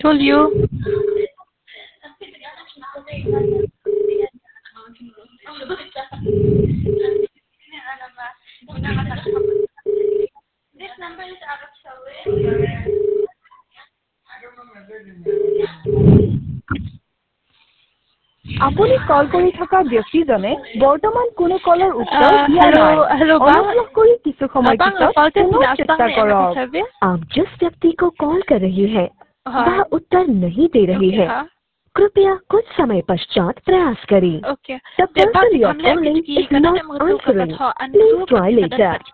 told you. আপুনি call কৰি থকা ব্যক্তিজনে বৰ্তমান কোনো কলৰ উত্তৰ দিয়া Hello, নাই hello, ba? অনুগ্ৰহ কৰি কিছু সময় Abang, পিছত call ka পুনৰ sinasang চেষ্টা na yung কৰক nakasabi? आप जिस व्यक्ति को कॉल कर रही है हाँ। वह उत्तर नहीं दे रही Okay, है हाँ. कृपया कुछ समय पश्चात प्रयास करें Okay. The Di ba, person you are hamle calling bitki is kana not na mga tuka answering. batho an Please group try kadan later.